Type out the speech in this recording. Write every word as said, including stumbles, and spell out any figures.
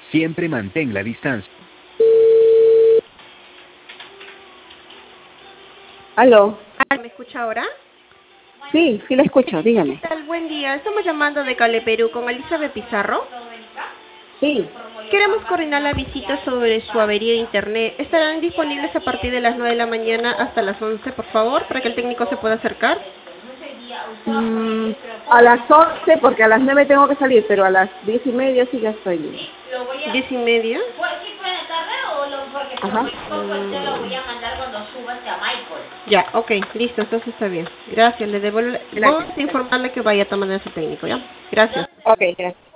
Siempre mantén la distancia. ¿Aló? ¿Me escucha ahora? Sí, sí la escucho, dígame. ¿Qué tal? Buen día. Estamos llamando de Cale Perú con Elizabeth Pizarro. Sí. Queremos coordinar la visita sobre su avería de internet. ¿Estarán disponibles a partir de las nueve de la mañana hasta las once, por favor, para que el técnico se pueda acercar? Mm, a las once, porque a las nueve tengo que salir, pero a las diez y media sí ya estoy libre. ¿Diez y media? Ajá. Mm. Ya, ok, listo, entonces está bien. Gracias, le devuelvo. Gracias. Vamos a informarle que vaya a tomar ese técnico, ¿ya? Gracias. Ok, gracias.